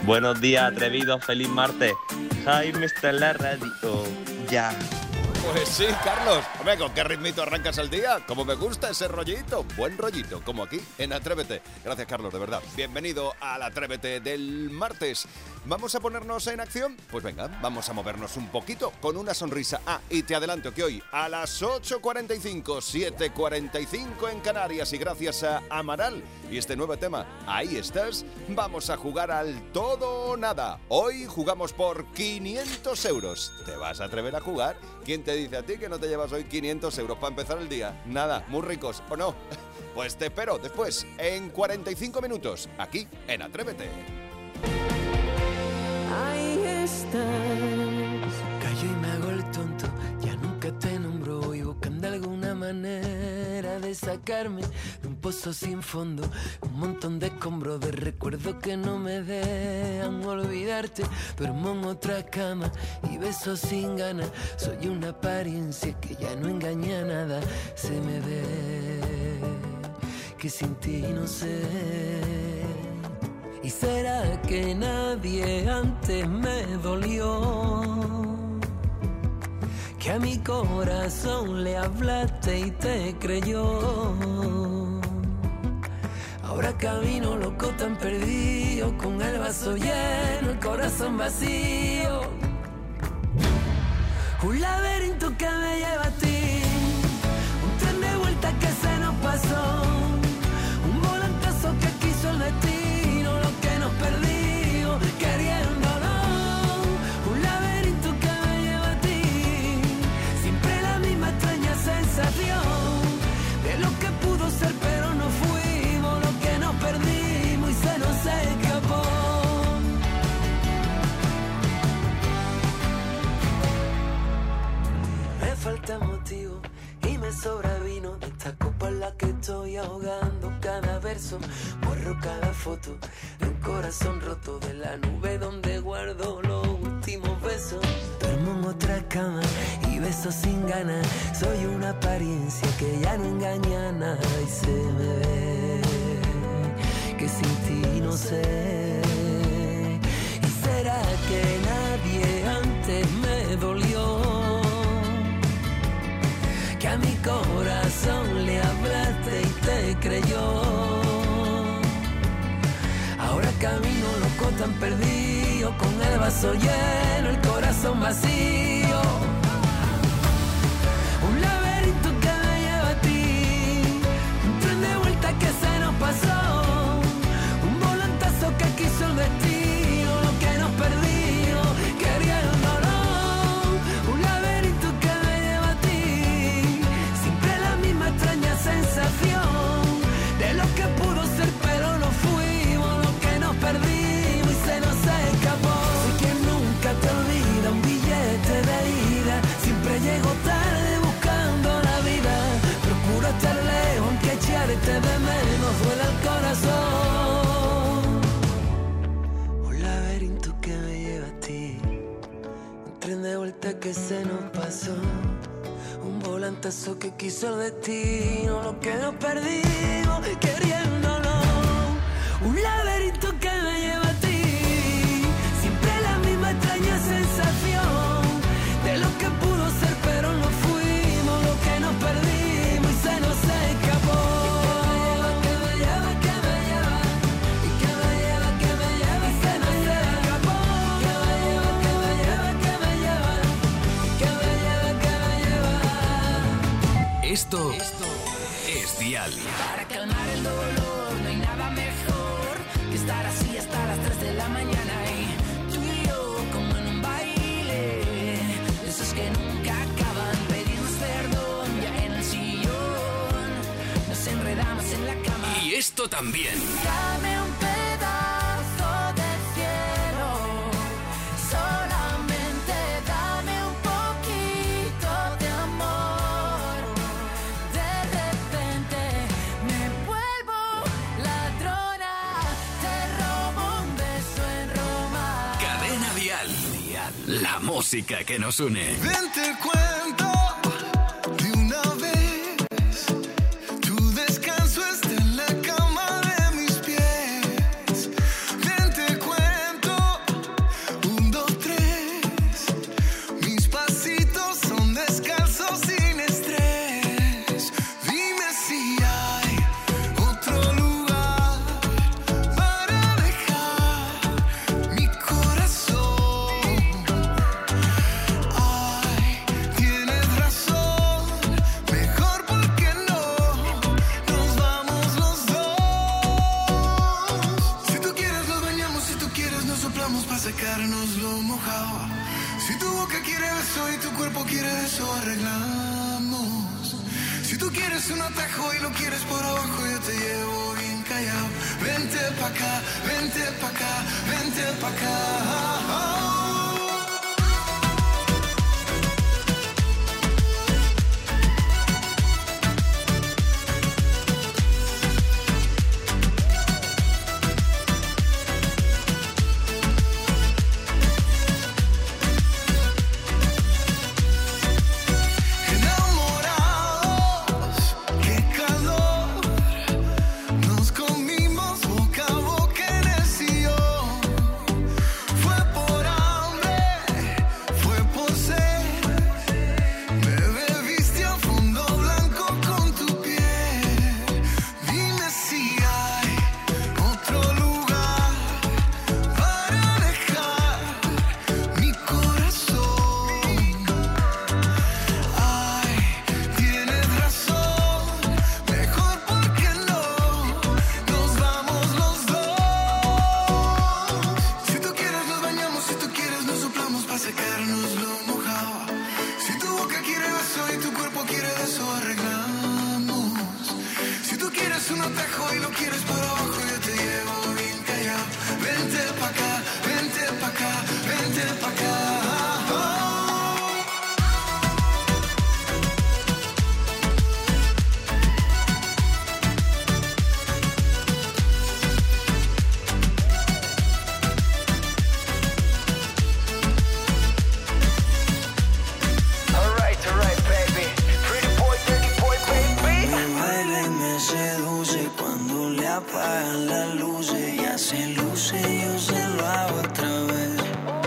Buenos días, atrevidos, feliz martes. Jaime está en la radio. Ya. Pues sí, Carlos. Hombre, ¿con qué ritmito arrancas el día? Como me gusta ese rollito. Buen rollito, como aquí en Atrévete. Gracias, Carlos, de verdad. Bienvenido al Atrévete del martes. ¿Vamos a ponernos en acción? Pues venga, vamos a movernos un poquito con una sonrisa. Y te adelanto que hoy a las 8:45, 7:45 en Canarias, y gracias a Amaral y este nuevo tema, Ahí estás, vamos a jugar al todo o nada. Hoy jugamos por 500 euros. ¿Te vas a atrever a jugar? ¿Quién te dice a ti que no te llevas hoy 500 euros para empezar el día? Nada, muy ricos, ¿o no? Pues te espero después, en 45 minutos, aquí en Atrévete. Ahí estás. Callo y me hago el tonto, ya nunca te nombro. Voy buscando alguna manera de sacarme de un pozo sin fondo. Un montón de escombros de recuerdos que no me dejan olvidarte. Duermo en otra cama y beso sin ganas. Soy una apariencia que ya no engaña nada. Se me ve que sin ti no sé. ¿Y será que nadie antes me dolió? Que a mi corazón le hablaste y te creyó. Ahora camino loco tan perdido, con el vaso lleno, el corazón vacío. Un laberinto que me lleva a ti, un tren de vuelta que se nos pasó, un volantazo que quiso el destino, lo que nos perdió, queriéndolo. Un laberinto que me lleva a ti, siempre la misma extraña sensación de lo que pudo ser pero no fuimos, lo que nos perdimos y se nos escapó. Me falta motivo y me sobra vino de esta copa en la que estoy ahogando cada verso. Borro cada foto de un corazón roto, de la nube donde guardo los últimos besos. Duermo en otra cama y beso sin ganas. Soy una apariencia que ya no engaña a nada. Y se me ve que sin ti no sé. ¿Y será que nadie antes me dolió? Que a mi corazón le hablaste y te creyó. Ahora camino loco tan perdido, con el vaso lleno, el corazón vacío. Un laberinto que me lleva a ti, un tren de vuelta que se nos pasó, un volantazo que quiso el destino, lo que nos perdió, queriéndolo. Un laberinto que me lleva a ti, siempre la misma extraña sensación de lo que pudo ser pero no fuimos, lo que nos perdimos y se nos escapó. Soy quien nunca te olvida, un billete de ida, siempre llego tarde buscando la vida. Procuro estar lejos aunque echarte de menos duele el corazón. Un laberinto que me lleva a ti, un tren de vuelta que se nos pasó, un volantazo que quiso el destino, lo que nos perdimos queriéndolo. Un laberinto que me lleva a ti, siempre la misma extraña sensación de lo que pudo ser pero no fuimos, lo que nos perdimos y se nos escapó. Que me lleva, que me lleva, y que me lleva, que me lleva y se nos escapó. Que me lleva, que me lleva, que me lleva, que me lleva, que me lleva. Esto es Dial. Para calmar el dolor no hay nada mejor que estar así hasta las 3 de la mañana. Y tú y yo como en un baile, esos que nunca acaban. Pedimos perdón ya en el sillón, nos enredamos en la cama. Y esto también. Dame un pedazo de cielo, solamente dame un poquito de amor. De repente me vuelvo ladrona, te robo un beso en Roma. Cadena Dial. La música que nos une. Ven, te cuento de una vez. Tu descanso está en la cama de mis pies. Ven, te cuento quieres un atajo y lo quieres por abajo, yo te llevo bien callado. Vente pa' acá, vente pa' acá, vente pa' acá. Apagan las luces, ya se luce, yo se lo hago otra vez.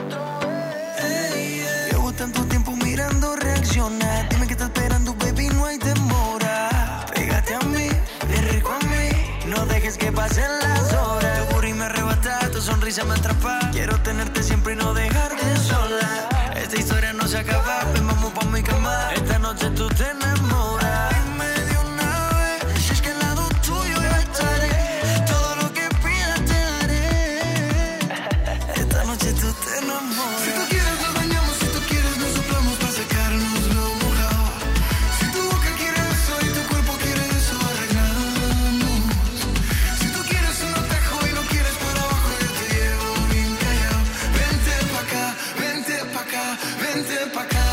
Llevo tanto tiempo mirando reaccionar. Dime qué está esperando, baby, no hay demora. Pégate a mí, bien rico a mí. No dejes que pasen las horas. Tu burro y me arrebata, tu sonrisa me atrapa. Quiero tenerte siempre y no dejarte sola. Esta historia no se acaba, ven, vamos pa' mi cama. Esta noche tú te enamoras. Dime de una vez, si es que al lado tuyo yo estaré. Tú te enamoras. Si tú quieres nos bañamos, si tú quieres nos soplamos para secarnos lo mojado. Si tu boca quiere eso y tu cuerpo quiere eso, arreglamos. Si tú quieres un atajo y lo quieres por abajo, yo te llevo bien callado. Vente pa' acá, vente pa' acá, vente pa' acá.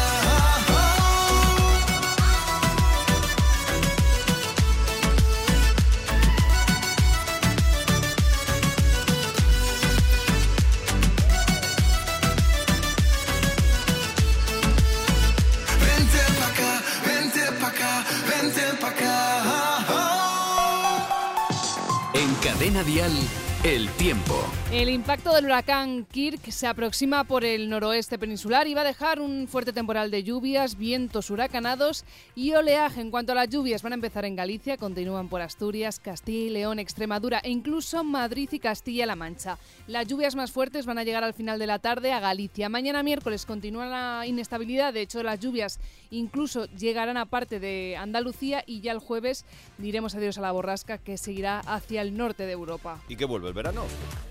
En Cadena Dial, el tiempo. El impacto del huracán Kirk se aproxima por el noroeste peninsular y va a dejar un fuerte temporal de lluvias, vientos huracanados y oleaje. En cuanto a las lluvias, van a empezar en Galicia, continúan por Asturias, Castilla y León, Extremadura e incluso Madrid y Castilla-La Mancha. Las lluvias más fuertes van a llegar al final de la tarde a Galicia. Mañana miércoles continúa la inestabilidad, de hecho las lluvias incluso llegarán a parte de Andalucía y ya el jueves diremos adiós a la borrasca que seguirá hacia el norte de Europa. ¿Y que vuelve el verano?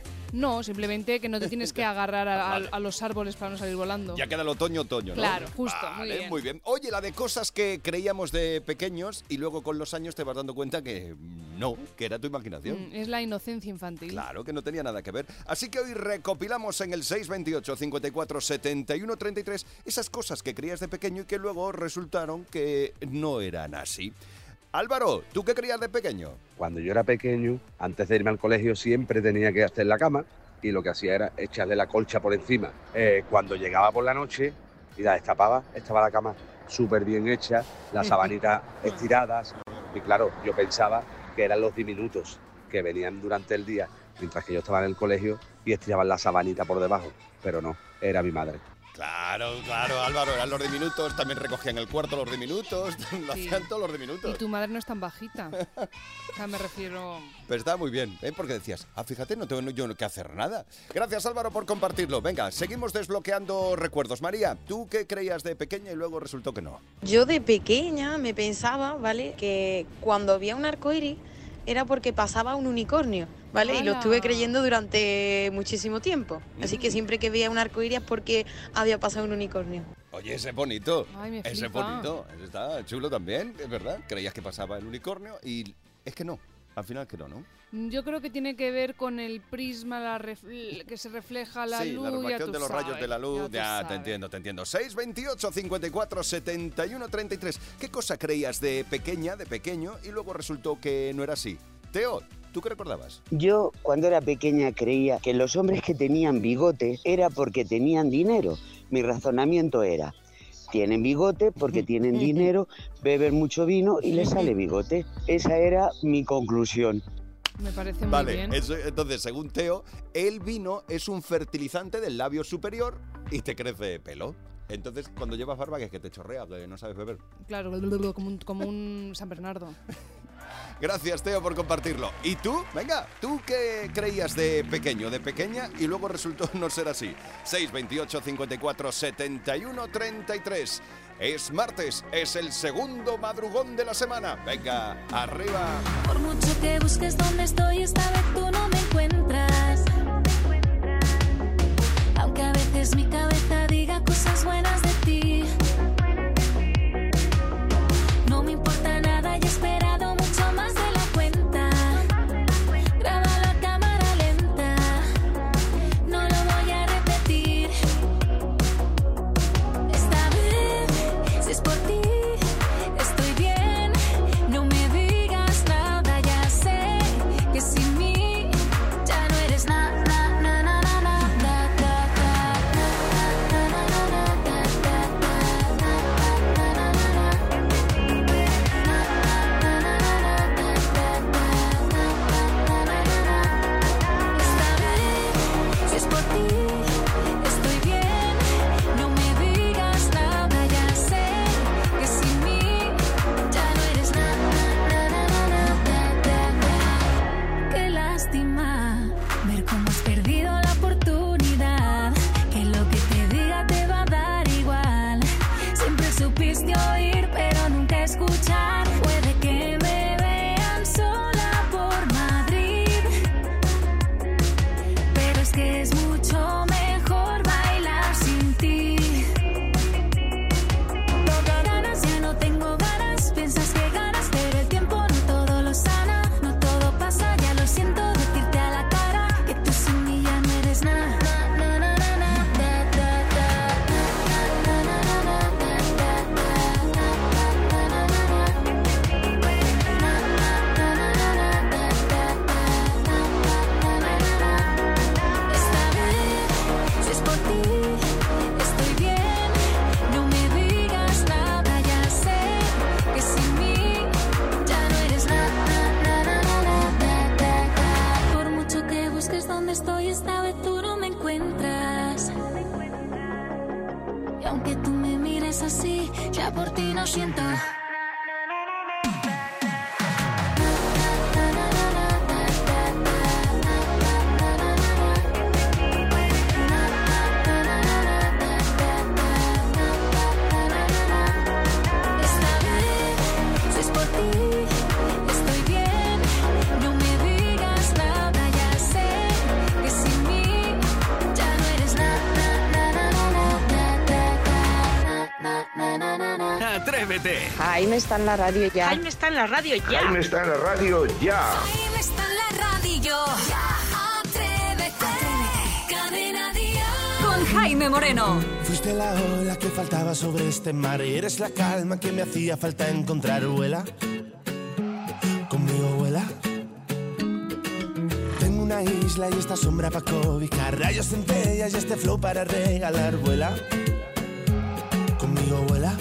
No, simplemente que no te tienes que agarrar a los árboles para no salir volando. Ya queda el otoño, ¿no? Claro, justo, vale, muy bien. Oye, la de cosas que creíamos de pequeños y luego con los años te vas dando cuenta que no, que era tu imaginación. Es la inocencia infantil. Claro, que no tenía nada que ver. Así que hoy recopilamos en el 628 54 71 33 esas cosas que creías de pequeño y que luego resultaron que no eran así. Álvaro, ¿tú qué creías de pequeño? Cuando yo era pequeño, antes de irme al colegio siempre tenía que hacer la cama y lo que hacía era echarle la colcha por encima. Cuando llegaba por la noche y la destapaba, estaba la cama súper bien hecha, las sabanitas estiradas y claro, yo pensaba que eran los diminutos que venían durante el día mientras que yo estaba en el colegio y estiraban la sabanita por debajo, pero no, era mi madre. Claro, Álvaro, eran los diminutos, también recogían el cuarto los diminutos, lo hacían todos los diminutos. Y tu madre no es tan bajita, o sea, me refiero... Pero está muy bien, porque decías, fíjate, no tengo yo que hacer nada. Gracias, Álvaro, por compartirlo. Venga, seguimos desbloqueando recuerdos. María, ¿tú qué creías de pequeña y luego resultó que no? Yo de pequeña me pensaba, ¿vale?, que cuando había un arcoíris era porque pasaba un unicornio, ¿vale? ¡Hala! Y lo estuve creyendo durante muchísimo tiempo. Así que siempre que veía un arcoíris es porque había pasado un unicornio. Oye, ese es bonito. Ay, me ese es flipa. bonito. Ese está chulo también, es verdad. Creías que pasaba el unicornio y es que no. Al final que no. Yo creo que tiene que ver con el prisma, que se refleja la sí, luz. la ya refracción tú de los rayos sabes, de la luz. tú Ya, sabes. te entiendo. 628 54 71 33. ¿Qué cosa creías de pequeña, de pequeño, y luego resultó que no era así? Teo, ¿tú qué recordabas? Yo, cuando era pequeña, creía que los hombres que tenían bigote era porque tenían dinero. Mi razonamiento era, tienen bigote porque tienen dinero, beben mucho vino y les sale bigote. Esa era mi conclusión. Me parece muy Vale, bien. entonces, según Teo, el vino es un fertilizante del labio superior y te crece pelo. Entonces, cuando llevas barba, que es que te chorrea, que no sabes beber. Claro, como un San Bernardo. Gracias, Teo, por compartirlo. ¿Y tú? Venga, ¿tú qué creías de pequeño, de pequeña, y luego resultó no ser así? 628 54 71 33. Es martes, es el segundo madrugón de la semana. Venga, arriba. Por mucho que busques dónde estoy, esta vez tú no me encuentras. Aunque a veces mi cabeza diga cosas buenas de ti. No me importa nada y he esperado mucho más de la cuenta. Grábalo a cámara lenta, no lo voy a repetir. Esta vez, si es por ti, estoy bien. No me digas nada, ya sé que sin mí ya no eres nada. Ver cómo has perdido la oportunidad, que lo que te diga te va a dar igual. Siempre supiste oír, pero nunca escuchar. Puede que me vean sola por Madrid, pero es que es mucho mejor bailar sin ti. Tengo ganas, ya no tengo ganas. Piensas que ganas, pero el tiempo no todo lo sana. No todo pasa, ya lo siento. Decirte a la cara que tú sin mí ya no eres nada. Esta vez, si es por ti, estoy bien. No me digas nada, ya sé que sin mí ya no eres nada. Por mucho que busques dónde estoy, esta vez tú no me encuentras. Y aunque tú me mires así, ya por ti no siento. Esta vez, si es por ti, estoy bien. No me digas nada, ya sé que sin mí ya no eres nada. Atrévete. Jaime está en la radio ya. Jaime está en la radio ya. Jaime está en la radio ya. Jaime está en la radio. Atrévete. Cadena Dial. Con Jaime Moreno. Fuiste la ola que faltaba sobre este mar. Eres la calma que me hacía falta encontrar. Vuela, conmigo vuela. Tengo una isla y esta sombra para cobijar. Rayos, centellas y este flow para regalar. Vuela, conmigo vuela.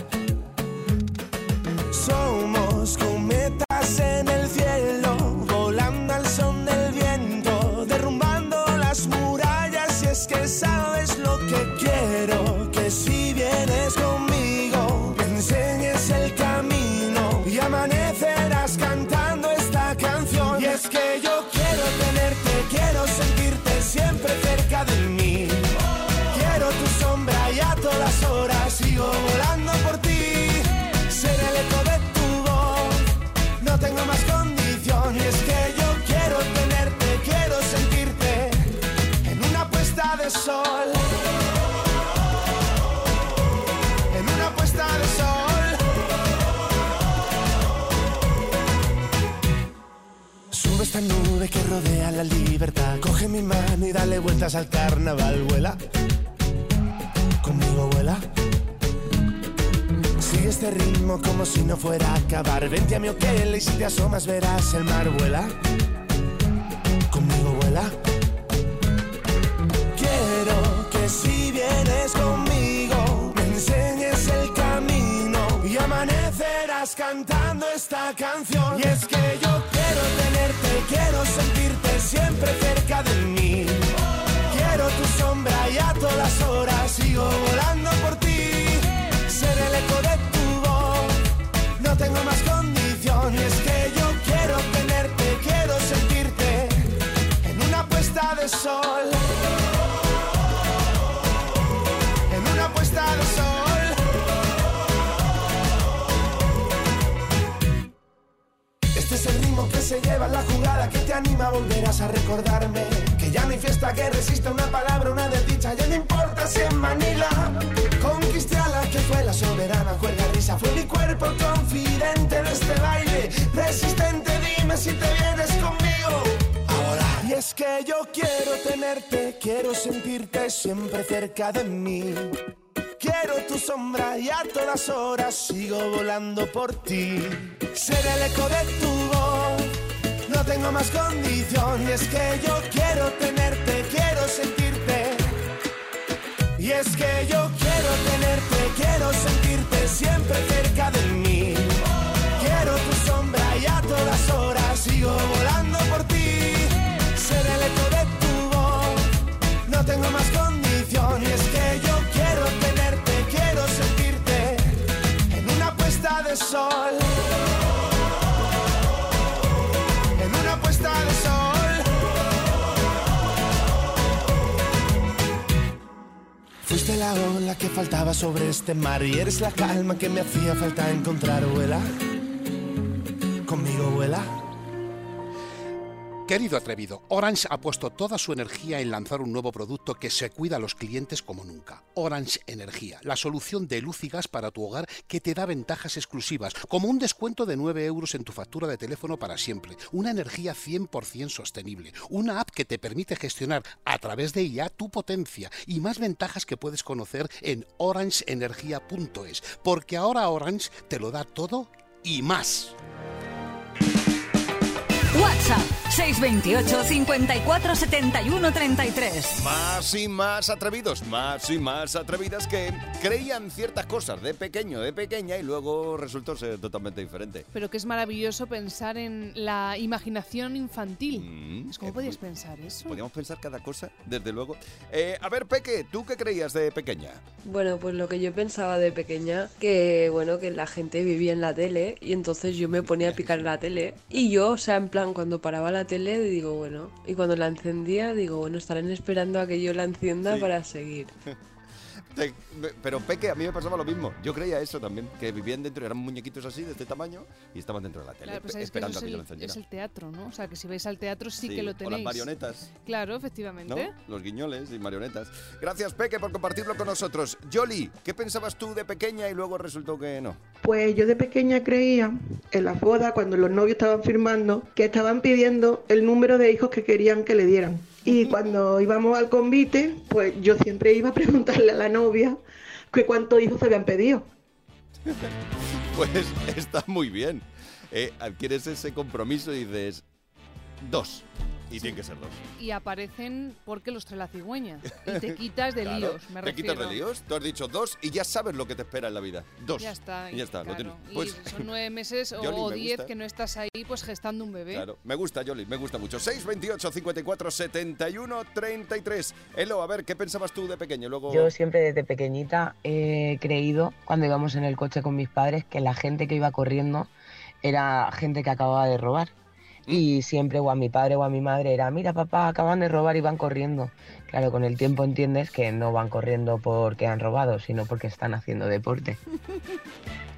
Somos cometas en el cielo, volando al son del viento, derrumbando las murallas. Y es que sabes lo que quiero, que si vienes conmigo, me enseñes el camino y amanecerás cantando esta canción. Y es que yo quiero tenerte, quiero sentirte siempre cerca de mí. Quiero tu sombra y a tu esta nube que rodea la libertad. Coge mi mano y dale vueltas al carnaval. Vuela, conmigo vuela. Sigue este ritmo como si no fuera a acabar. Vente a mi hotel y si te asomas verás el mar. Vuela, conmigo vuela. Quiero que si vienes conmigo me enseñes el camino y amanecerás cantando esta canción. Y es que yo quiero tenerte, quiero sentirte siempre cerca de mí. Quiero tu sombra y a todas horas sigo volando por ti. Ser el eco de tu voz, no tengo más condición. Y es que yo quiero tenerte, quiero sentirte en una puesta de sol. En una puesta de sol. Este es el ritmo que se lleva en la jugada, que te anima, volverás a recordarme. Que ya no hay fiesta que resista una palabra, una desdicha. Ya no importa si en Manila conquisté a la que fue la soberana. Cuerda risa, fue mi cuerpo confidente de este baile. Resistente, dime si te vienes conmigo a volar. Y es que yo quiero tenerte, quiero sentirte siempre cerca de mí. Quiero tu sombra y a todas horas sigo volando por ti. Ser el eco de tu voz, no tengo más condición. Y es que yo quiero tenerte, quiero sentirte. Y es que yo quiero tenerte, quiero sentirte siempre cerca de mí. Quiero tu sombra y a todas horas sigo volando por ti. Ser el eco de tu voz, no tengo más condición. Y es que yo quiero tenerte, quiero sentirte en una puesta de sol. En una puesta de sol. Fuiste la ola que faltaba sobre este mar y eres la calma que me hacía falta encontrar. Vuela, conmigo vuela. Querido atrevido, Orange ha puesto toda su energía en lanzar un nuevo producto que se cuida a los clientes como nunca. Orange Energía, la solución de luz y gas para tu hogar que te da ventajas exclusivas, como un descuento de 9 euros en tu factura de teléfono para siempre, una energía 100% sostenible, una app que te permite gestionar a través de ella tu potencia y más ventajas que puedes conocer en orangeenergia.es, porque ahora Orange te lo da todo y más. WhatsApp 628 54 71 33. Más y más atrevidos, más y más atrevidas que creían ciertas cosas de pequeño, de pequeña y luego resultó ser totalmente diferente. Pero que es maravilloso pensar en la imaginación infantil. ¿Cómo podías pensar eso? Podíamos pensar cada cosa, desde luego. A ver, Peque, ¿tú qué creías de pequeña? Bueno, pues lo que yo pensaba de pequeña, que bueno, que la gente vivía en la tele y entonces yo me ponía a picar la tele y yo, o sea, en plan, cuando paraba la tele, digo, bueno, y cuando la encendía, digo, bueno, estarán esperando a que yo la encienda para seguir. Pero Peque, a mí me pasaba lo mismo. Yo creía eso también, que vivían dentro, eran muñequitos así, de este tamaño, y estaban dentro de la tele, claro, pues esperando a que yo lo es encendiera. Es el teatro, ¿no? O sea, que si vais al teatro sí que lo tenéis. O las marionetas. Claro, efectivamente. ¿No? Los guiñoles y marionetas. Gracias, Peque, por compartirlo con nosotros. Yoli, ¿qué pensabas tú de pequeña y luego resultó que no? Pues yo de pequeña creía, en las bodas, cuando los novios estaban firmando, que estaban pidiendo el número de hijos que querían que le dieran. Y cuando íbamos al convite, pues yo siempre iba a preguntarle a la novia que cuántos hijos se habían pedido. Pues está muy bien. Adquieres ese compromiso y dices 2. Y tiene que ser 2. Y aparecen porque los trae la cigüeña. Y te quitas de claro, líos, me refiero. Te quitas de líos. Tú has dicho 2 y ya sabes lo que te espera en la vida. 2. Ya está. Y ya está. Claro. Lo tienes. Pues, y son 9 meses o 10 que no estás ahí pues gestando un bebé. Claro. Me gusta, Yoli, me gusta mucho. 628 54 71 33. Elo, a ver, ¿qué pensabas tú de pequeño? Luego... Yo siempre desde pequeñita he creído, cuando íbamos en el coche con mis padres, que la gente que iba corriendo era gente que acababa de robar. Y siempre o a mi padre o a mi madre era, mira papá, acaban de robar y van corriendo. Claro, con el tiempo entiendes que no van corriendo porque han robado, sino porque están haciendo deporte.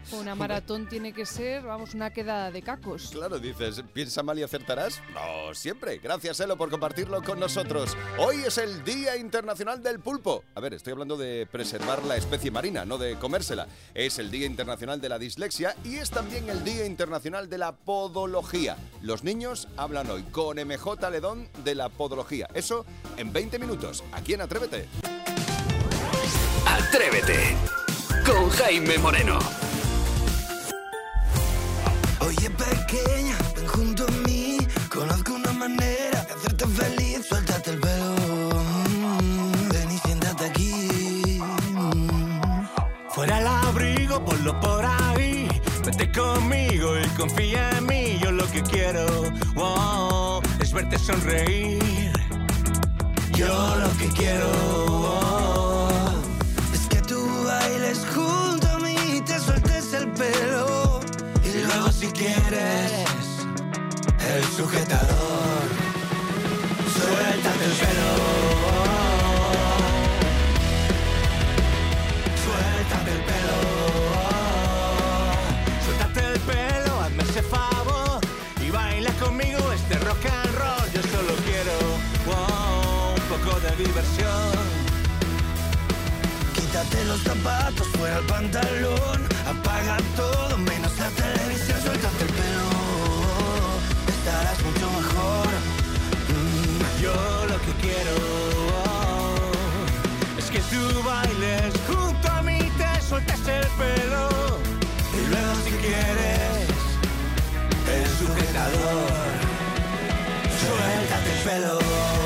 Una maratón tiene que ser, vamos, una quedada de cacos. Claro, dices, ¿piensa mal y acertarás? No, siempre. Gracias, Elo, por compartirlo con nosotros. Hoy es el Día Internacional del Pulpo. A ver, estoy hablando de preservar la especie marina, no de comérsela. Es el Día Internacional de la Dislexia y es también el Día Internacional de la Podología. Los niños hablan hoy con MJ Ledón de la podología. Eso en 20 minutos, aquí en Atrévete. Atrévete con Jaime Moreno. Oye pequeña, ven junto a mí. Conozco una manera de hacerte feliz. Suéltate el pelo, ven y siéntate aquí. Fuera el abrigo, ponlo por ahí. Vete conmigo y confía en mí. Yo lo que quiero, wow, es verte sonreír. Yo lo que quiero, es que tú bailes junto a mí y te sueltes el pelo. Y luego si quieres, el sujetador. Suéltate el pelo. Suéltate el pelo. suéltate el pelo, hazme ese favor y baila conmigo este rock and roll. Yo solo quiero, wow, un poco de diversión. Quítate los zapatos, fuera el pantalón. Apaga todo, menos la televisión. Suéltate el pelo, estarás mucho mejor. Yo lo que quiero, es que tú bailes junto a mí, te sueltas el pelo. Y luego si quieres, el sujetador. Suéltate el pelo.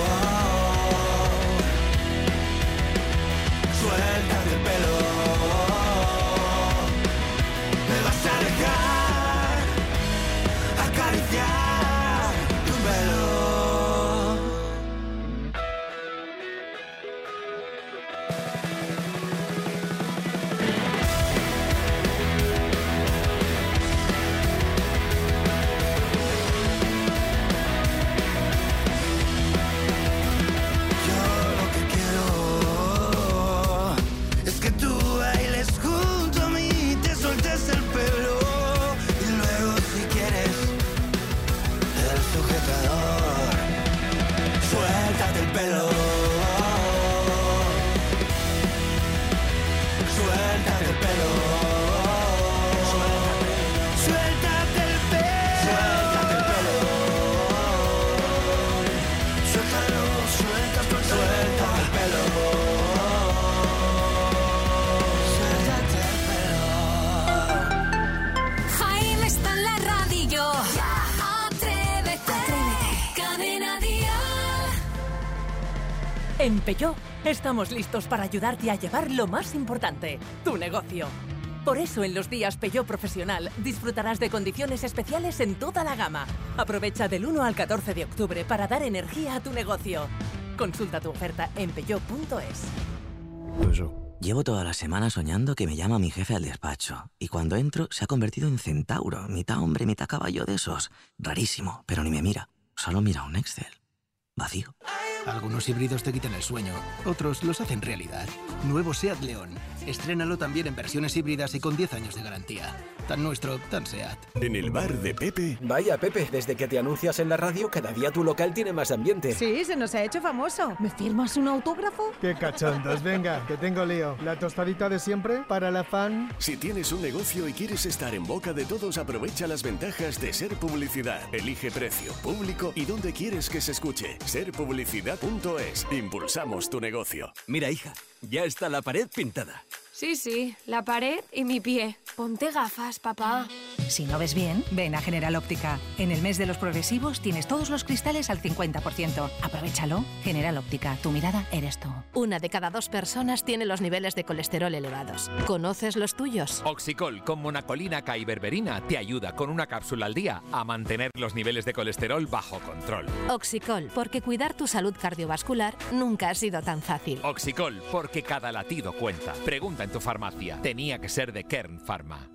Suéltate el pelo. Me vas a dejar acariciar tu pelo. Suéltate el pelo. Suéltate el pelo. Suéltate el pelo. Suéltate el pelo. Suéltalo, suéltalo, suéltate el pelo. Suéltate el pelo. Jaime está en la radio. Atrévete. Cadena Dial. En Peugeot estamos listos para ayudarte a llevar lo más importante, tu negocio. Por eso en los días Peugeot Profesional disfrutarás de condiciones especiales en toda la gama. Aprovecha del 1 al 14 de octubre para dar energía a tu negocio. Consulta tu oferta en peugeot.es. Llevo toda la semana soñando que me llama mi jefe al despacho y cuando entro se ha convertido en centauro, mitad hombre, mitad caballo de esos. Rarísimo, pero ni me mira, solo mira un Excel. Vacío. Algunos híbridos te quitan el sueño, otros los hacen realidad. Nuevo SEAT León. Estrénalo también en versiones híbridas y con 10 años de garantía. Tan nuestro, tan SEAT. En el bar de Pepe. Vaya, Pepe, desde que te anuncias en la radio, cada día tu local tiene más ambiente. Sí, se nos ha hecho famoso. ¿Me firmas un autógrafo? ¡Qué cachondos! Venga, que tengo lío. ¿La tostadita de siempre para la fan? Si tienes un negocio y quieres estar en boca de todos, aprovecha las ventajas de Ser Publicidad. Elige precio, público y dónde quieres que se escuche. Serpublicidad.es. Impulsamos tu negocio. Mira, hija, ya está la pared pintada. Sí, la pared y mi pie. Ponte gafas, papá. Si no ves bien, ven a General Óptica. En el mes de los progresivos tienes todos los cristales al 50%. Aprovechalo. General Óptica, tu mirada eres tú. 1 de cada 2 personas tiene los niveles de colesterol elevados. ¿Conoces los tuyos? Oxicol con monacolina K y berberina te ayuda con una cápsula al día a mantener los niveles de colesterol bajo control. Oxicol, porque cuidar tu salud cardiovascular nunca ha sido tan fácil. Oxicol, porque cada latido cuenta. Pregunta en tu farmacia. Tenía que ser de Kern Pharma.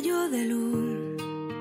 rayo de luz.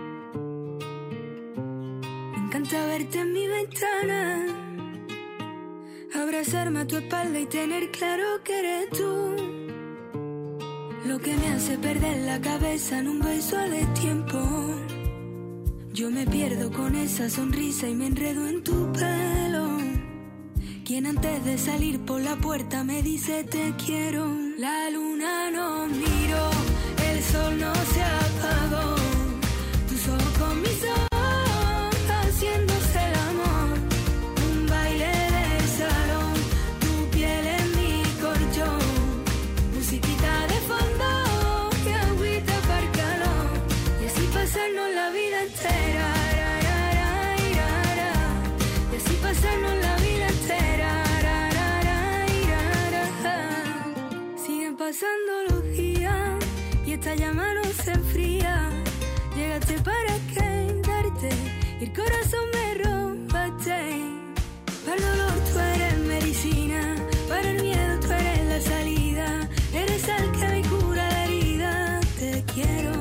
Me encanta verte en mi ventana, abrazarme a tu espalda y tener claro que eres tú lo que me hace perder la cabeza en un beso a destiempo. Yo me pierdo con esa sonrisa y me enredo en tu pelo. Quien antes de salir por la puerta me dice te quiero. La luna no miró, el sol no se apagó. Tus ojos con mis ojos, haciéndose el amor. Un baile de salón, tu piel en mi colchón. Musiquita de fondo, que agüita para el calor. Y así pasarnos la vida entera. Y así pasarnos la vida entera. Siguen pasando los días y esta llama no se enfría. Llegaste para quedarte y el corazón me robaste. Para el dolor tú eres medicina, para el miedo tú eres la salida. Eres el que me cura la herida. Te quiero.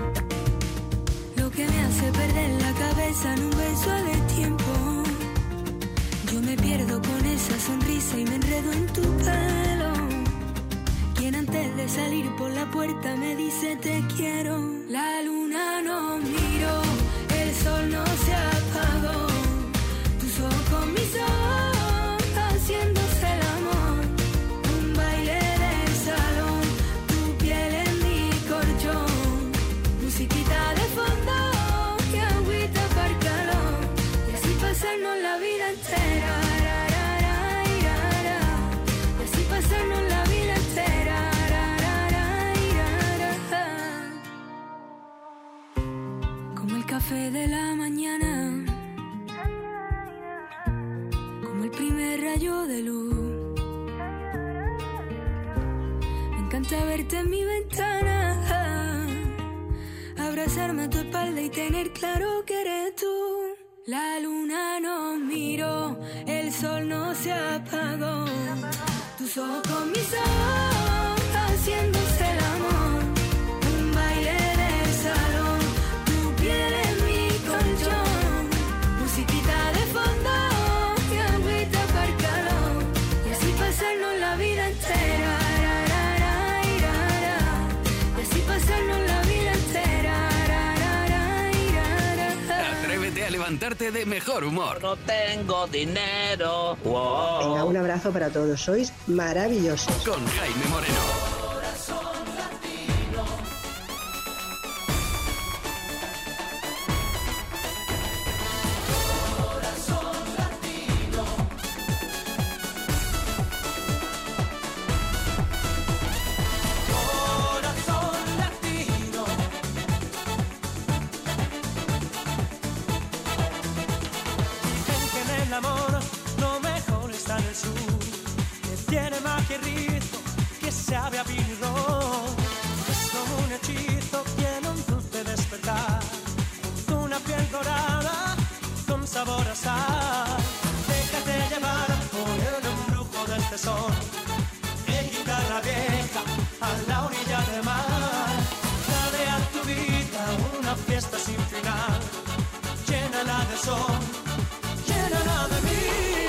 Lo que me hace perder la cabeza en un beso a destiempo. Yo me pierdo con esa sonrisa y me enredo en tu pelo. Quien antes de salir por la puerta me dice te quiero. La luna no miró, el sol no se apagó. Tus ojos con mis ojos, haciéndose el amor. Un baile de salón, tu piel en mi colchón. Musiquita de fondo, que agüita para el calor. Y así pasarnos la vida entera. Y así pasarnos la vida entera. Como el café de la mañana, como el primer rayo de luz. Me encanta verte en mi ventana, abrazarme a tu espalda y tener claro que eres tú. La luna no miró, el sol no se apagó. Tus ojos con mis ojos, haciéndose el amor. Un baile de salón, tu piel en mi colchón. Musiquita de fondo, que agüita para el calor. Y así pasarnos la vida entera. Y así pasarnos la vida entera. Atrévete a levantarte de mejor humor. No tengo dinero. Venga, un abrazo para todos. Sois maravillosos. Con Jaime Moreno. Tiene magia y rizo que sabe a vino. Es como un hechizo, tiene un dulce despertar. Una piel dorada con sabor a sal. Déjate llevar por el embrujo del tesoro. En guitarra vieja a la orilla del mar. Dale a tu vida una fiesta sin final. Llénala de sol, llénala de mí.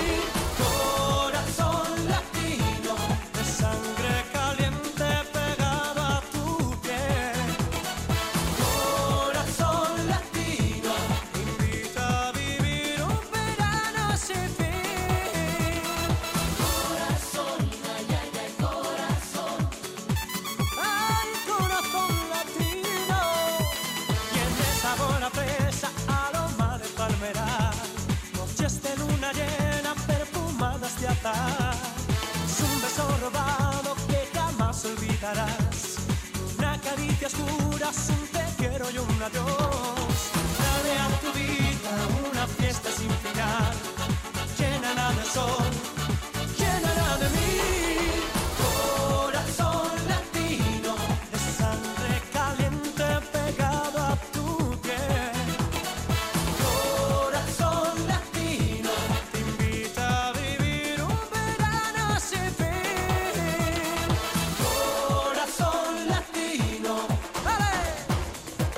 Corazón latino, de sangre caliente pegado a tu piel. Corazón latino, invita a vivir un verano sin fin. Corazón, ay, ay, ay, corazón. Ay, corazón latino. Tiene sabor a fresa, aroma de palmera. Noches de luna llena, perfumadas de azahar. Es un beso robado que jamás olvidarás. Una caricia oscura, un te quiero y un adiós. Dale a tu vida una fiesta sin final. Llénala de sol, llénala de mí. Corazón latino, de sangre caliente pegado a tu piel. Corazón latino, te invita a vivir un verano sin fin. Corazón latino, ¡vale!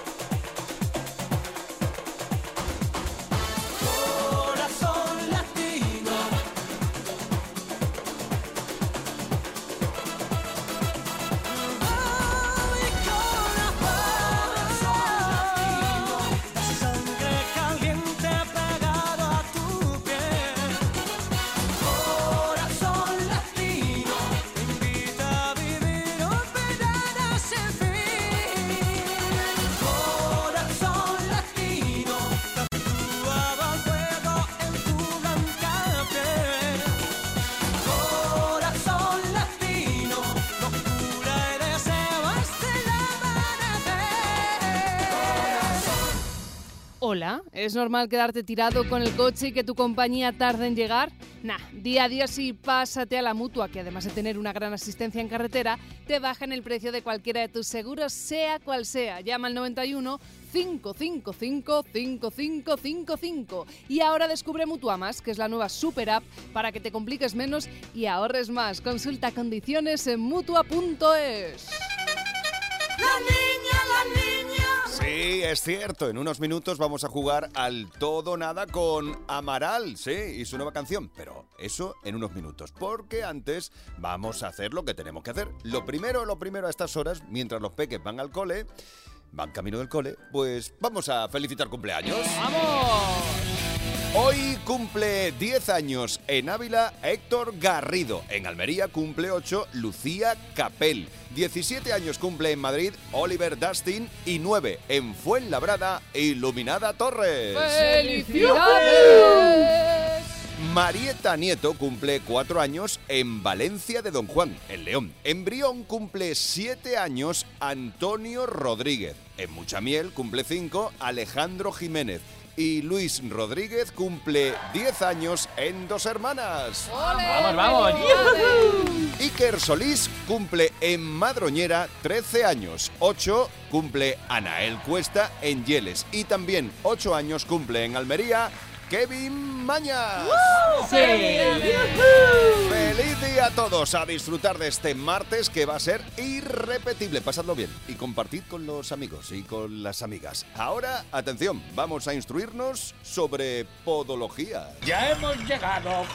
Hola, ¿es normal quedarte tirado con el coche y que tu compañía tarde en llegar? Nah, día a día sí, pásate a la Mutua, que además de tener una gran asistencia en carretera, te bajan el precio de cualquiera de tus seguros, sea cual sea. Llama al 91 555 5555. Y ahora descubre Mutua Más, que es la nueva super app para que te compliques menos y ahorres más. Consulta condiciones en Mutua.es. La niña. Sí, es cierto. En unos minutos vamos a jugar al todo o nada con Amaral, sí, y su nueva canción. Pero eso en unos minutos, porque antes vamos a hacer lo que tenemos que hacer. Lo primero a estas horas, mientras los peques van al cole, van camino del cole, pues vamos a felicitar cumpleaños. ¡Vamos! Hoy cumple 10 años en Ávila Héctor Garrido. En Almería cumple 8 Lucía Capel. 17 años cumple en Madrid Oliver Dustin. Y 9 en Fuenlabrada Iluminada Torres. ¡Felicidades! Marieta Nieto cumple 4 años en Valencia de Don Juan, en León. En Brión cumple 7 años Antonio Rodríguez. En Muchamiel cumple 5 Alejandro Jiménez. Y Luis Rodríguez cumple 10 años en Dos Hermanas. ¡Ole! ¡Vamos! Iker Solís cumple en Madroñera 13 años. 8 cumple Anael Cuesta en Yeles. Y también 8 años cumple en Almería Kevin Mañas. ¡Sí! ¡Feliz día a todos! A disfrutar de este martes que va a ser irrepetible. Pasadlo bien y compartid con los amigos y con las amigas. Ahora, atención, vamos a instruirnos sobre podología. ¡Ya hemos llegado!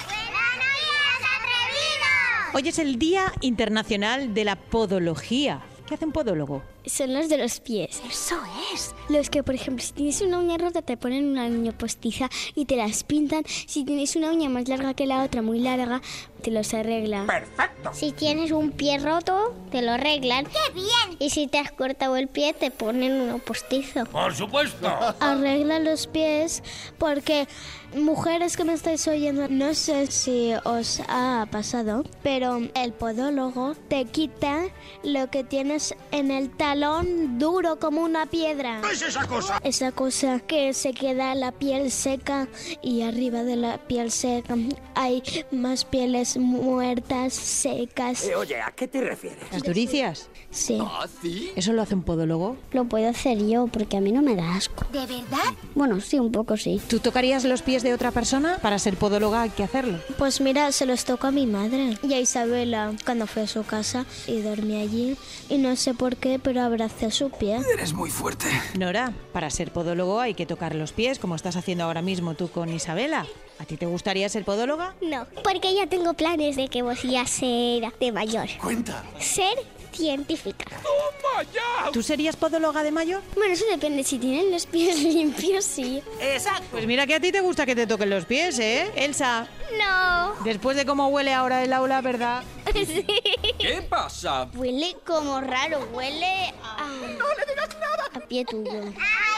Hoy es el Día Internacional de la Podología. ¿Qué hace un podólogo? Son los de los pies. Eso es. Los que, por ejemplo, si tienes una uña rota, te ponen una uña postiza y te las pintan. Si tienes una uña más larga que la otra, muy larga, te los arreglan. ¡Perfecto! Si tienes un pie roto, te lo arreglan. ¡Qué bien! Y si te has cortado el pie, te ponen uno postizo. ¡Por supuesto! Arreglan los pies porque, mujeres que me estáis oyendo, no sé si os ha pasado, pero el podólogo te quita lo que tienes en el talón duro como una piedra. ¿Qué es esa cosa? Esa cosa que se queda la piel seca y arriba de la piel seca hay más pieles muertas, secas. Oye, ¿a qué te refieres? ¿Las duricias? Sí. ¿Ah, sí? ¿Eso lo hace un podólogo? Lo puedo hacer yo porque a mí no me da asco. ¿De verdad? Bueno, sí, un poco sí. ¿Tú tocarías los pies de otra persona? Para ser podóloga hay que hacerlo. Pues mira, se los toco a mi madre y a Isabela cuando fui a su casa y dormí allí y no sé por qué, pero abracé a su pie. Eres muy fuerte. Nora, para ser podólogo hay que tocar los pies, como estás haciendo ahora mismo tú con Isabela. ¿A ti te gustaría ser podóloga? No, porque ya tengo planes de que voy a ser de mayor. Cuenta. Ser científica. ¡Toma ya! ¿Tú serías podóloga de mayor? Bueno, eso depende. Si tienen los pies limpios, sí. Exacto. Pues mira que a ti te gusta que te toquen los pies, ¿eh, Elsa? No. Después de cómo huele ahora el aula, ¿verdad? Sí. ¿Qué pasa? Huele como raro. Huele a... ¡No le digas nada! A pie tuyo.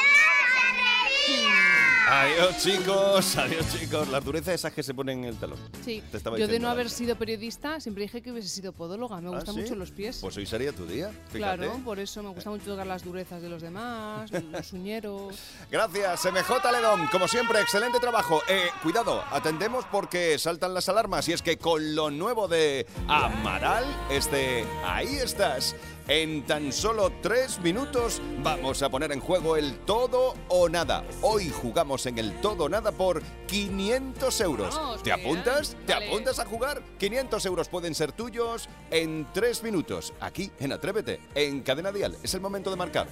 Adiós chicos, las durezas esas que se ponen en el talón. Sí, Te estaba yo de diciendo no haber antes. sido periodista siempre dije que hubiese sido podóloga. Me gustan ¿Sí? mucho los pies. Pues hoy sería tu día, fíjate. Claro, por eso me gusta mucho tocar las durezas de los demás, los uñeros. Gracias, MJ Ledón. Como siempre, excelente trabajo. Cuidado, atendemos porque saltan las alarmas. Y es que con lo nuevo de Amaral, Ahí estás. En tan solo 3 minutos vamos a poner en juego el todo o nada. Hoy jugamos en el todo o nada por 500 euros. Vamos, ¿Te apuntas? ¿Te Vale. apuntas a jugar? 500 euros pueden ser tuyos en 3 minutos. Aquí en Atrévete, en Cadena Dial. Es el momento de marcar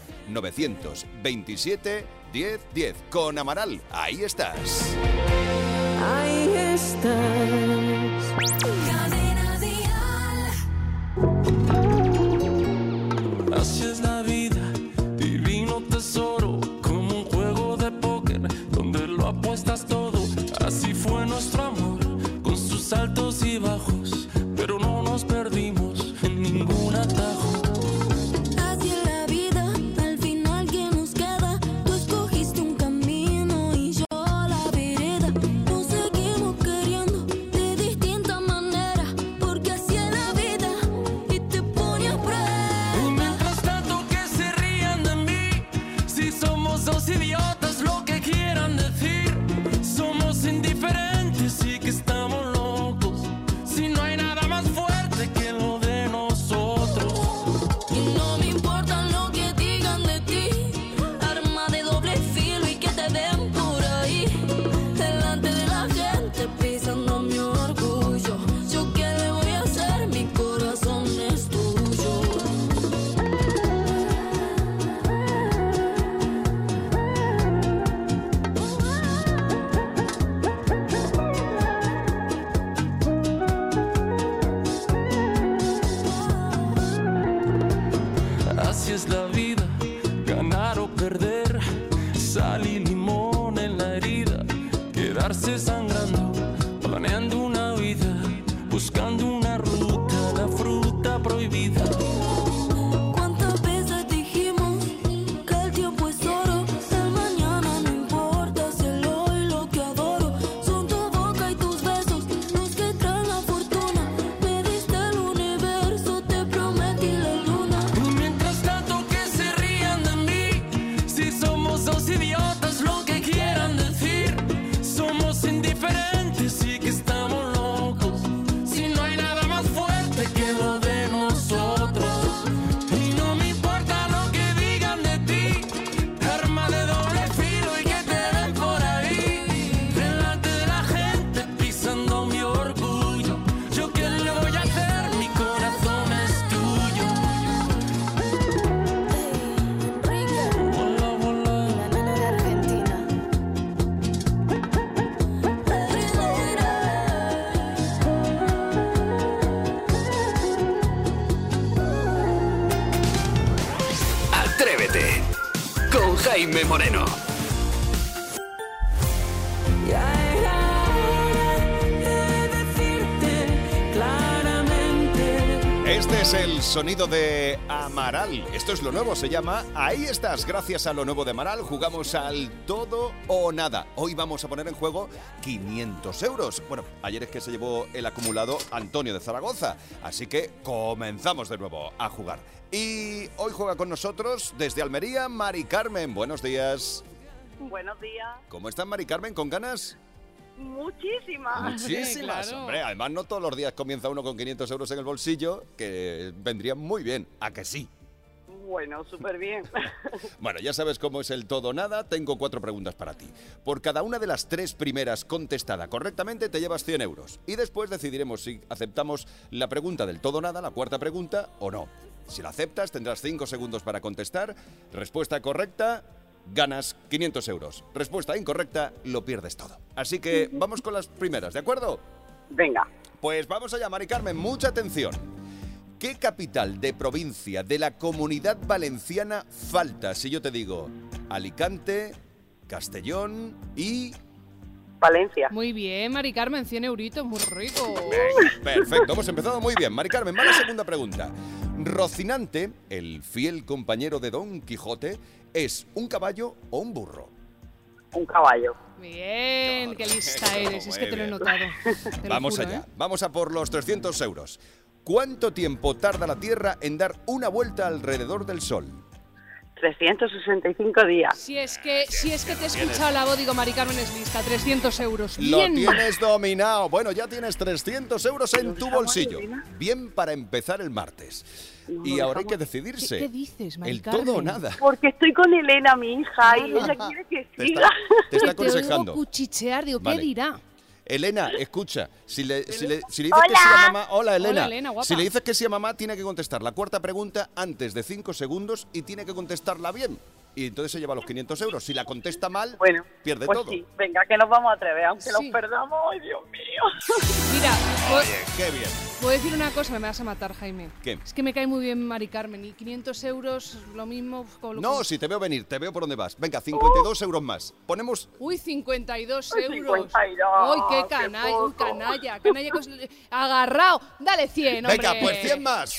927 10 10. Con Amaral, ahí estás. Ahí estás. Cadena Dial. Así es la vida, divino tesoro, como un juego de póker donde lo apuestas todo. Así fue nuestro amor, con sus altos y bajos, pero no nos perdimos en ningún atajo. Así es la vida, al final que nos queda. Tú escogiste un camino y yo la vereda. Nos seguimos queriendo de distintas maneras. quedarse sangrando, planeando una vida, buscando una ruta, la fruta prohibida. ¿Cuántas veces dijimos que el tiempo es oro? El mañana no importa, si el hoy lo que adoro. Son tu boca y tus besos los que traen la fortuna. Me diste el universo, te prometí la luna. Y mientras tanto que se rían de mí, si somos dos idiotas, lo que quieran decir. Somos indiferentes y que estamos locos. Si no hay nada más fuerte que lo de nosotros. Y no me importa lo que digan de ti. Arma de doble filo y que te den por ahí. Delante de la gente pisando mi orgullo. ¿Yo qué le voy a hacer? Mi corazón es tuyo. Hola, hola. La nena de Argentina. Atrévete con Jaime Moreno. Ya era hora de decirte claramente. Este es el sonido de Amaral. Esto es lo nuevo, se llama Ahí estás. Gracias a lo nuevo de Amaral jugamos al todo o nada. Hoy vamos a poner en juego 500 euros. Bueno, ayer es que se llevó el acumulado Antonio de Zaragoza. Así que comenzamos de nuevo a jugar. Y hoy juega con nosotros desde Almería Mari Carmen. Buenos días. Buenos días. ¿Cómo están, Mari Carmen? ¿Con ganas? Muchísimas. Muchísimas, Claro. hombre. Además, no todos los días comienza uno con 500 euros en el bolsillo, que vendrían muy bien. ¿A que sí? Bueno, súper bien. Bueno, ya sabes cómo es el todo o nada. Tengo 4 preguntas para ti. Por cada una de las 3 primeras contestada correctamente, te llevas 100 euros. Y después decidiremos si aceptamos la pregunta del todo o nada, la cuarta pregunta, o no. Si la aceptas, tendrás 5 segundos para contestar. Respuesta correcta, ganas 500 euros. Respuesta incorrecta, lo pierdes todo. Así que vamos con las primeras, ¿de acuerdo? Venga. Pues vamos allá, Mari Carmen, mucha atención. ¿Qué capital de provincia de la Comunidad Valenciana falta si yo te digo Alicante, Castellón y... Valencia. Muy bien, Mari Carmen, 100 euritos, muy rico. Perfecto, hemos empezado muy bien. Mari Carmen, va la segunda pregunta. Rocinante, el fiel compañero de Don Quijote, ¿es un caballo o un burro? Un caballo. Bien, qué lista eres, es que te lo he notado. Te lo Vamos juro, allá, ¿eh? vamos a por los 300 euros. ¿Cuánto tiempo tarda la Tierra en dar una vuelta alrededor del Sol? 365 días. Si es que te he escuchado la voz, digo, Mari Carmen es lista, 300 euros. Lo Bien. tienes dominado. Bueno, ya tienes 300 euros en tu bolsillo. Bien para empezar el martes. Y ahora hay que decidirse. ¿Qué dices, Mari El Carmen? todo o nada. Porque estoy con Elena, mi hija, y ella quiere que Te siga. Te está Te oigo aconsejando. cuchichear, digo, ¿qué Vale. dirá? Elena, escucha, si le dices que sí a mamá... Hola, Elena. Hola, Elena, guapa. Si le dices que sí a mamá, tiene que contestar la cuarta pregunta antes de 5 segundos y tiene que contestarla bien. Y entonces se lleva los 500 euros. Si la contesta mal, pierde Pues todo. sí, venga, que nos vamos a atrever, aunque Sí. los perdamos. ¡Ay, Dios mío! Mira, Oye, qué bien. puedo decir una cosa, me vas a matar, Jaime. ¿Qué? Es que me cae muy bien Mari Carmen y 500 euros, lo mismo... con lo No, si te veo venir, te veo por dónde vas. Venga, 52 euros más. Ponemos... Uy, 52 Ay, euros. 52, ¡Ay, qué qué canalla! poco. ¡Uy, canalla! ¡Canalla! Agarrado. Dale 100, hombre. Venga, pues 100 más.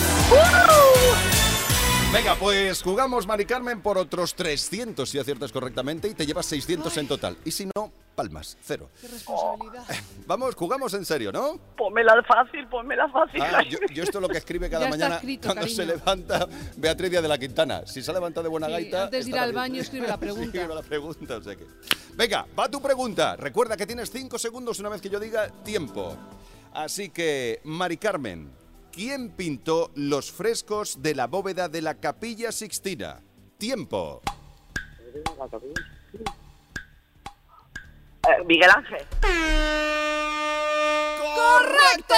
Venga, pues jugamos, Mari Carmen, por otros 300 si aciertas correctamente y te llevas 600 en total. Y si no, palmas, 0. ¡Qué responsabilidad! Vamos, jugamos en serio, ¿no? Pónmela fácil, pónmela fácil. Ah, yo esto es lo que escribe cada Ya está mañana escrito, cuando cariño. se levanta Beatriz Díaz de la Quintana. Si se ha levantado de buena Sí, gaita... antes de ir está al bien. baño escribe la pregunta. Escribe la pregunta, o sea que... Venga, va tu pregunta. Recuerda que tienes 5 segundos una vez que yo diga tiempo. Así que, Mari Carmen, ¿quién pintó los frescos de la bóveda de la Capilla Sixtina? Tiempo. Miguel Ángel. ¡Correcto!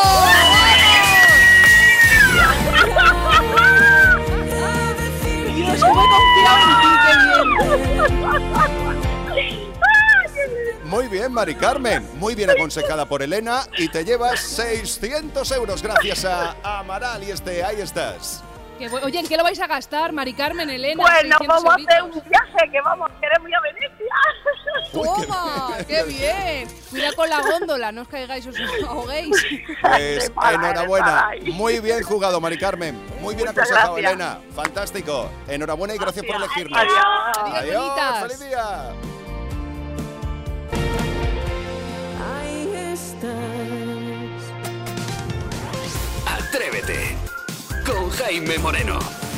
Dios, cómo he confiado en ti, qué bien. Muy bien, Mari Carmen. Muy bien aconsejada por Elena. Y te llevas 600 euros gracias a Amaral y Ahí estás. Oye, ¿en qué lo vais a gastar, Mari Carmen, Elena? Bueno, 600 vamos a hacer euritos. un viaje que vamos, queremos ir a Venecia. ¡Toma! ¡Qué bien! Cuida con la góndola, no os caigáis, os ahoguéis. Pues enhorabuena. Muy bien jugado, Mari Carmen. Muy bien Muchas aconsejado, gracias. Elena. Fantástico. Enhorabuena y gracias por elegirnos. Adiós. Adiós. ¡Feliz día! Ahí estás. Atrévete con Jaime Moreno.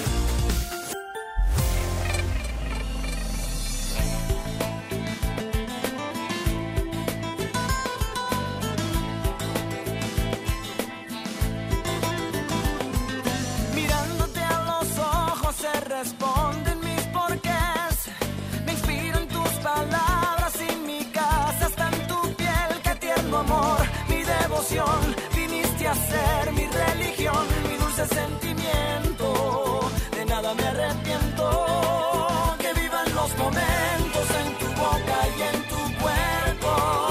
Mirándote a los ojos se responden mis porqués. Me inspiran tus palabras y mi casa está en tu piel. Qué tierno amor, mi devoción. Viniste a ser mi religión, mi dulce sentimiento. De nada me arrepiento. Que vivan los momentos en tu boca y en tu cuerpo.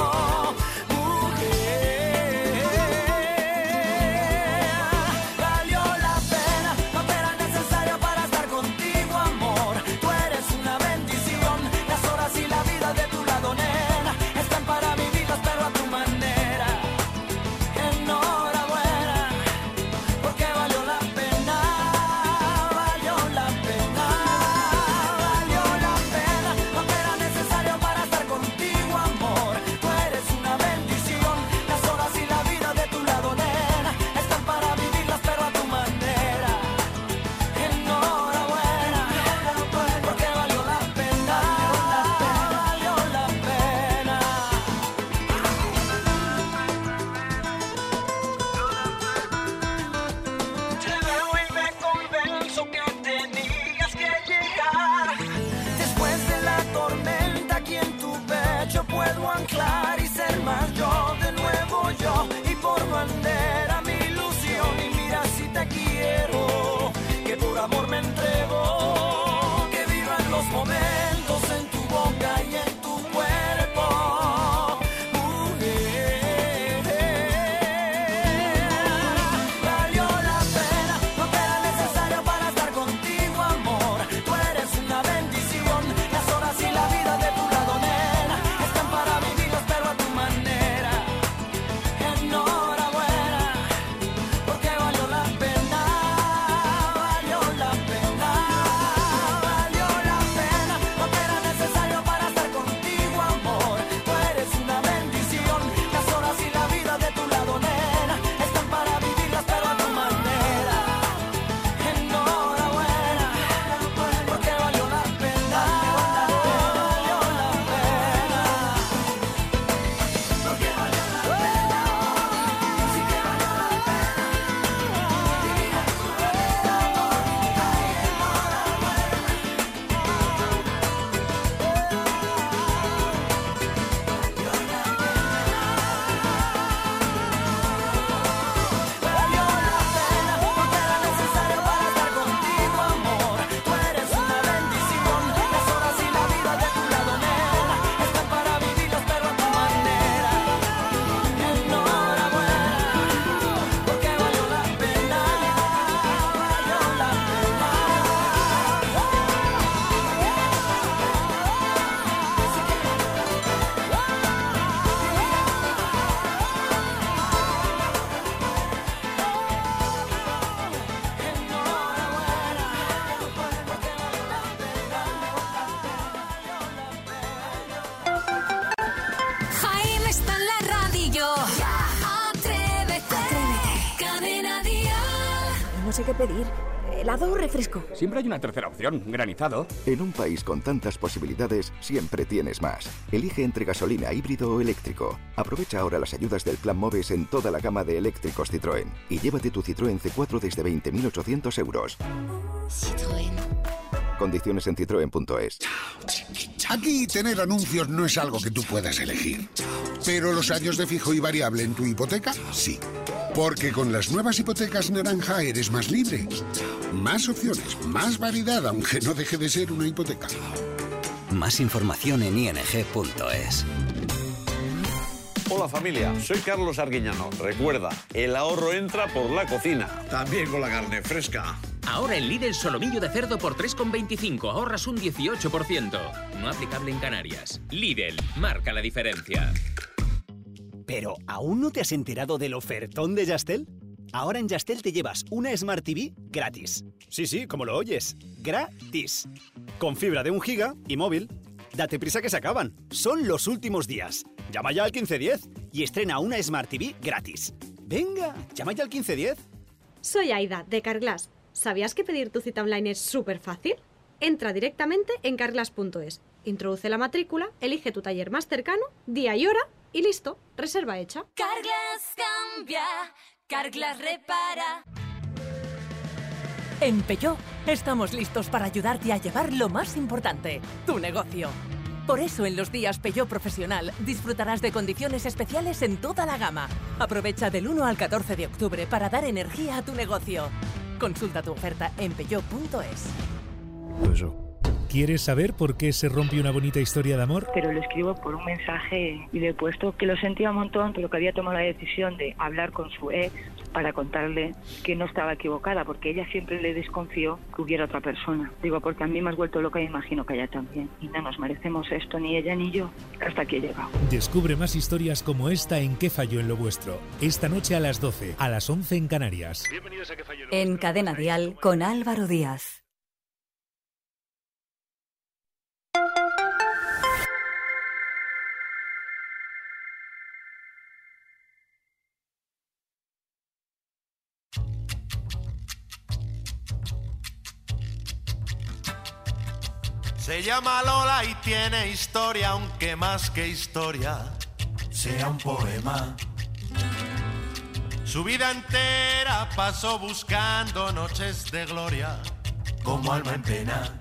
Valió la pena, no era necesario para estar contigo, amor. Tú eres una bendición, las horas y la vida de tu lado, nena, están para vivirlas, pero a tu manera. Enhorabuena, porque valió la pena, valió la pena, valió la pena. No era necesario para estar contigo, amor. Tú eres una bendición, las horas y la vida de tu lado, nena, están para vivirlas, pero a tu manera. Enhorabuena, porque valió la pena, valió la pena. Te veo y me convenzo que tenías que llegar. Después de la tormenta, aquí en tu pecho puedo anclar y ser más yo, de nuevo yo. Y por bandera mi ilusión. Y mira si te quiero, que por amor me entrego. Que vivan los momentos en tu boca y en tu cuerpo. Valió la pena, no era necesario para estar contigo, amor. Tú eres una bendición, las horas y la vida de tu lado, nena, están para vivirlas, pero a tu manera. Enhorabuena, porque valió la pena, valió la pena, valió la pena. No era necesario para estar contigo, amor. Tú eres una bendición, las horas y la vida de tu lado, nena, están para vivirlas, pero a tu manera. Enhorabuena, porque valió la pena, valió la pena, porque valió la pena, sí que valió la pena, vivir en tu vida, valió la pena, no era necesario para estar contigo, amor. Tú eres una bendición, las horas y la vida de tu lado, nena, están para vivirlas, pero a tu manera. Enhorabuena, porque valió la pena, valió la pena. Jaime está en la radio. Atrévete. Cadena Dial. No sé qué pedir. ¿Helado o refresco? Siempre hay una tercera opción, granizado. En un país con tantas posibilidades, siempre tienes más. Elige entre gasolina, híbrido o eléctrico. Aprovecha ahora las ayudas del Plan MOVES en toda la gama de eléctricos Citroën. Y llévate tu Citroën C4 desde 20.800 euros. Citroën. Condiciones en citroen.es. Aquí tener anuncios no es algo que tú puedas elegir. Pero los años de fijo y variable en tu hipoteca, sí. Porque con las nuevas hipotecas naranja eres más libre. Más opciones, más variedad, aunque no deje de ser una hipoteca. Más información en ing.es. Hola familia, soy Carlos Arguiñano. Recuerda, el ahorro entra por la cocina. También con la carne fresca. Ahora en Lidl solomillo de cerdo por 3,25, ahorras un 18%. No aplicable en Canarias. Lidl, marca la diferencia. ¿Pero aún no te has enterado del ofertón de Yastel? Ahora en Yastel te llevas una Smart TV gratis. Sí, como lo oyes. Gratis. Con fibra de 1 giga y móvil. Date prisa que se acaban. Son los últimos días. Llama ya al 1510 y estrena una Smart TV gratis. Venga, llama ya al 1510. Soy Aida, de Carglass. ¿Sabías que pedir tu cita online es súper fácil? Entra directamente en carglass.es, introduce la matrícula, elige tu taller más cercano, día y hora y listo, reserva hecha. Carglass cambia, Carglass repara. En Peugeot estamos listos para ayudarte a llevar lo más importante, tu negocio. Por eso en los días Peugeot Profesional disfrutarás de condiciones especiales en toda la gama. Aprovecha del 1 al 14 de octubre para dar energía a tu negocio. Consulta tu oferta en peugeot.es. ¿Quieres saber por qué se rompe una bonita historia de amor? Pero lo escribo por un mensaje y le he puesto que lo sentía un montón, pero que había tomado la decisión de hablar con su ex para contarle que no estaba equivocada, porque ella siempre le desconfió que hubiera otra persona. Digo, porque a mí me has vuelto loca y imagino que a ella también. Y no nos merecemos esto, ni ella ni yo, hasta aquí he llegado. Descubre más historias como esta en ¿Qué falló en lo vuestro? Esta noche a las 12, a las 11 en Canarias. Bienvenidos a ¿Qué falló en lo vuestro? En Cadena Dial con Álvaro Díaz. Se llama Lola y tiene historia, aunque más que historia sea un poema. Su vida entera pasó buscando noches de gloria, como alma en pena.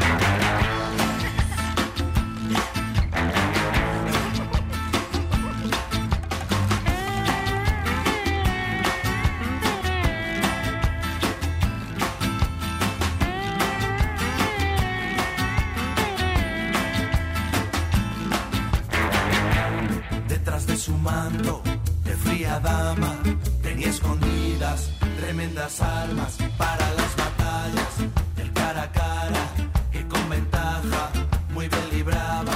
Su manto de fría dama tenía escondidas tremendas armas para las batallas del cara a cara, que con ventaja muy bien libraba.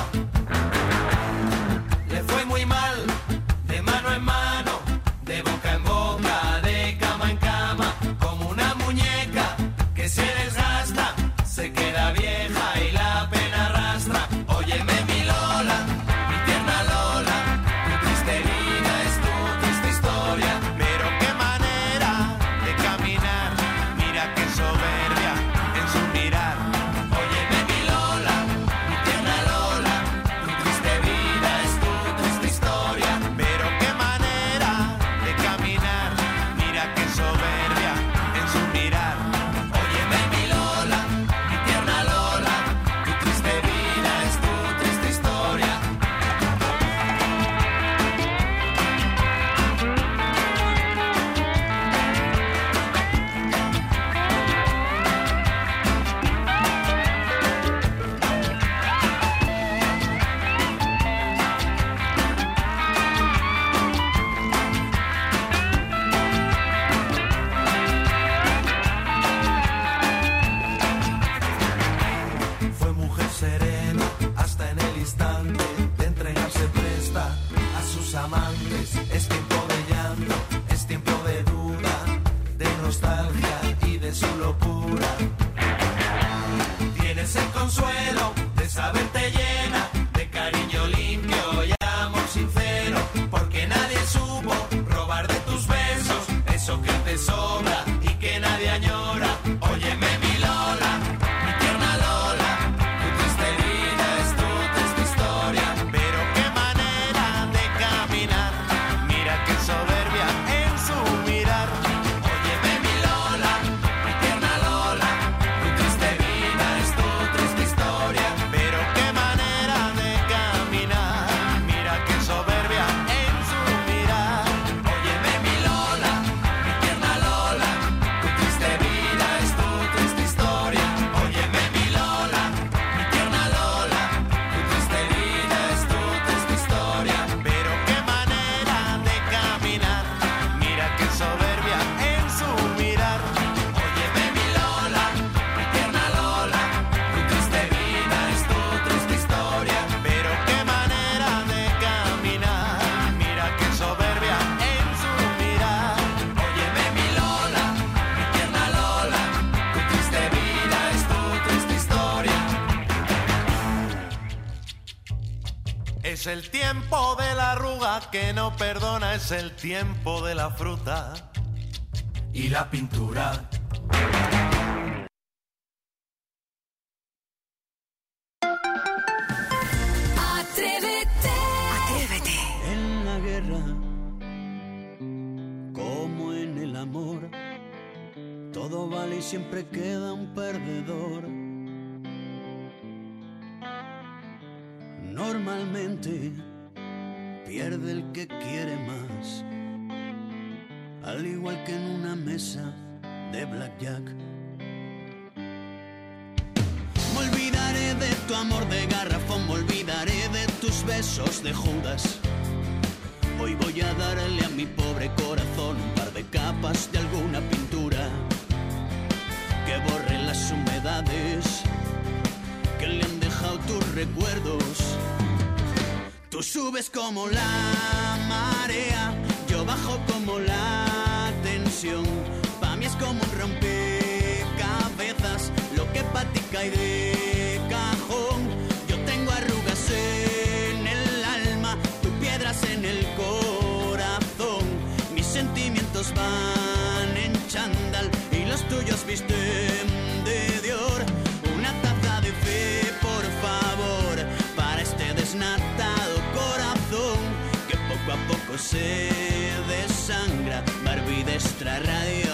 Le fue muy mal de mano en mano, de boca en boca, de cama en cama, como una muñeca que se desgasta, se queda vieja y la pena arrastra. Óyeme mi Lola, mi tierna Lola, pero qué manera de caminar, mira qué soberbia en su mirar. Óyeme mi Lola, mi tierna Lola, tu triste vida es tu triste historia. Pero qué manera de caminar, mira qué soberbia en su mirar. Óyeme mi Lola, mi tierna Lola, tu triste vida es tu triste historia. Fue mujer serena hasta en el instante de entregarse presta a sus amantes. Es tiempo de llanto, es tiempo de duda, de nostalgia y de su locura. Tienes el consuelo de saberte llena de cariño limpio y amor sincero, porque nadie supo robar de tus besos eso que te sobra y que nadie añora. Óyeme mi Lola, mi tierna Lola, tu triste vida es tu triste historia. Pero qué manera de caminar, mira Es el tiempo de la arruga que no perdona, es el tiempo de la fruta y la pintura. Atrévete. En la guerra, como en el amor, todo vale y siempre queda un perdedor. Normalmente pierde el que quiere más, al igual que en una mesa de blackjack. Me olvidaré de tu amor de garrafón, me olvidaré de tus besos de Judas. Hoy voy a darle a mi pobre corazón un par de capas de alguna pintura que borre las humedades que le han dejado tus recuerdos. Tú subes como la marea, yo bajo como la tensión. Pa' mí es como un rompecabezas, lo que pa' ti cae de cajón. Yo tengo arrugas en el alma, tú piedras en el corazón. Mis sentimientos van en chándal y los tuyos visten de Dior. Una taza de fe, por favor, para este desnatado corazón que poco a poco se desangra. Barbie de Extra Radio.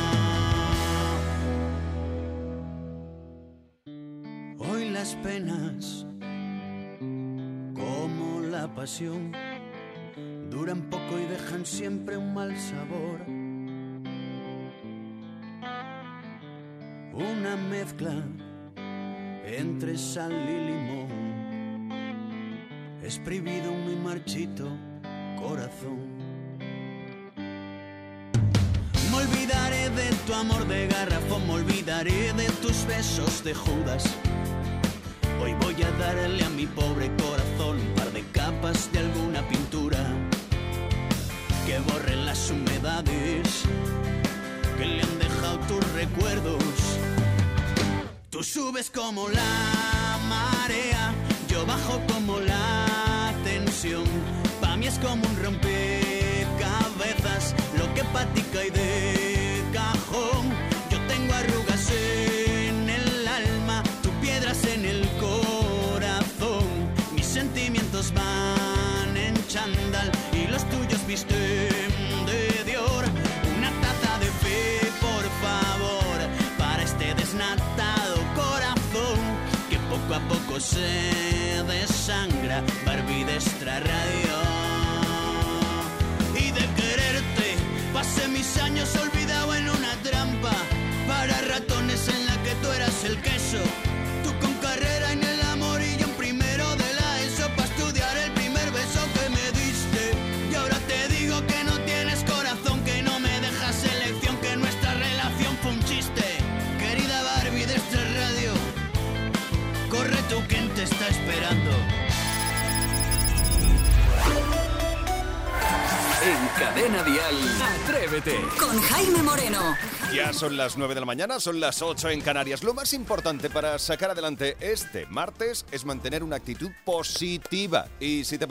Hoy las penas, como la pasión, duran poco y dejan siempre un mal sabor. Una mezcla entre sal y limón, exprimido un muy marchito corazón. Me olvidaré de tu amor de garrafón, me olvidaré de tus besos de Judas. Hoy voy a darle a mi pobre corazón un par de capas de alguna pintura que borre las humedades que le han dejado tus recuerdos. Tú subes como la marea, yo bajo como la tensión. Pa' mí es como un rompecabezas, lo que pa' ti cae de cajón. Yo tengo arrugas en el alma, tú piedras en el corazón. Mis sentimientos van en chándal y los tuyos visten de Dior. Una taza de fe, por favor, para este desnatado corazón que poco a poco se desangra. Barbie de Extra Radio. Y de quererte pasé mis años olvidado en una trampa para ratones en la que tú eras el queso. Tú con carrera en el amor y yo en primero de la ESO para estudiar el primer beso que me diste. Y ahora te digo que no tienes corazón, que no me dejas elección, que nuestra relación fue un chiste. Querida Barbie de Extra Radio, corre tú, ¿quién te está esperando? En Cadena Dial, Atrévete. Con Jaime Moreno. Ya son las 9 de la mañana, son las 8 en Canarias. Lo más importante para sacar adelante este martes es mantener una actitud positiva. Y si te